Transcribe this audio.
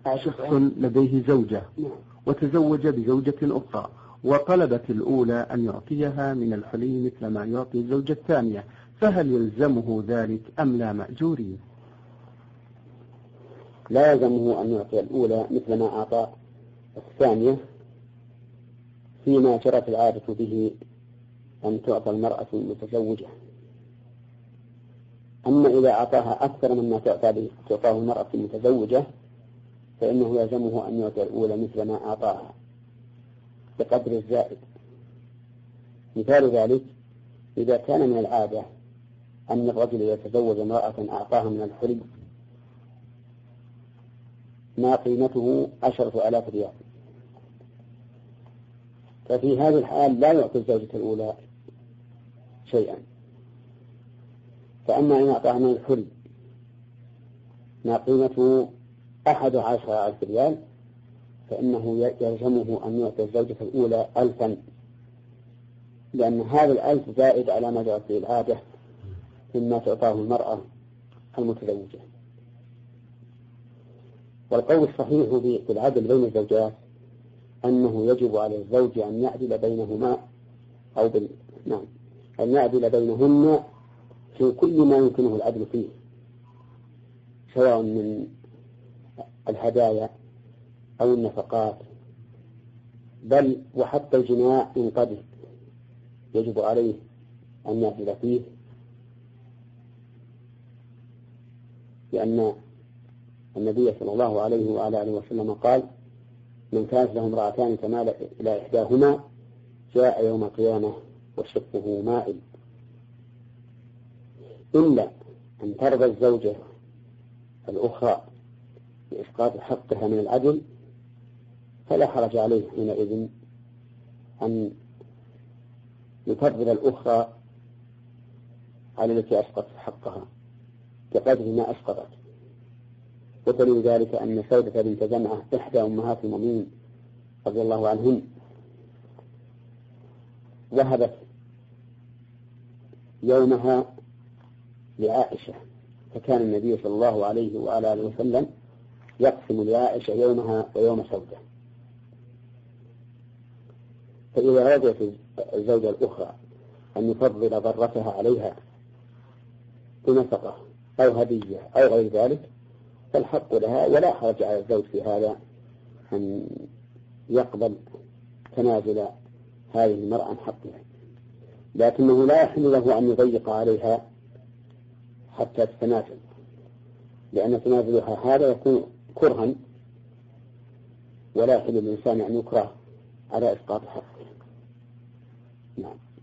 شخص لديه زوجة وتزوج بزوجة أخرى وطلبت الأولى أن يعطيها من الحلي مثل ما يعطي الزوجة الثانية، فهل يلزمه ذلك أم لا مأجورين؟ لا يلزمه أن يعطي الأولى مثل ما أعطى الثانية فيما جرت العادة به أن تعطى المرأة المتزوجة. أما إذا أعطاها أكثر مما تعطاه المرأة المتزوجة فإنه يلزمه أن يعطي الأولى مثل ما أعطاها بقدر الزائد. مثال ذلك إذا كان من العادة أن الرجل يتزوج امرأة أعطاها من الحلي ما قيمته 10,000 ريال، ففي هذه الحال لا يعطي الزوجة الأولى شيئا. فأما إن أعطاها من الحلي ما قيمته 11,000 ريال فإنه يلزمه أن يعطي الزوجة الأولى 1000، لأن هذا 1000 زائد على ما جرت به العادة مما تعطاه المرأة المتزوجة. والقول الصحيح في العدل بين الزوجات أنه يجب على الزوج أن يعدل بينهما أن يعدل بينهن في كل ما يمكنه العدل فيه، سواء من الهدايا أو النفقات، بل وحتى الجماع إن قدر يجب عليه أن يعدل فيه، لأن النبي صلى الله عليه وعلى آله وسلم قال: من كانت له امرأتان فمال إلى إحداهما جاء يوم القيامة وشقه مائل، إلا أن ترضى الزوجة الأخرى بإسقاط حقها من العدل فلا حرج عليه حينئذ أن يفضل الأخرى على التي أسقط حقها بقدر ما أسقطت. ودليل ذلك أن سودة بنت زمعة إحدى أمهات المؤمنين رضي الله عنهن وهبت يومها لعائشة، فكان النبي صلى الله عليه وعلى آله وسلم يقسم لعائشة يومها ويوم سودة. فإذا رضيت الزوجة الأخرى أن يفضل ضرتها عليها بنفقة أو هدية أو غير ذلك فالحق لها، ولا حرج على الزوج في هذا أن يقبل تنازل هذه المرأة عن حقها، لكنه لا يحل له أن يضيق عليها حتى تتنازل، لأن تنازلها هذا يكون كرها، ولا يحل للإنسان أن يكره على إسقاط حقه. نعم.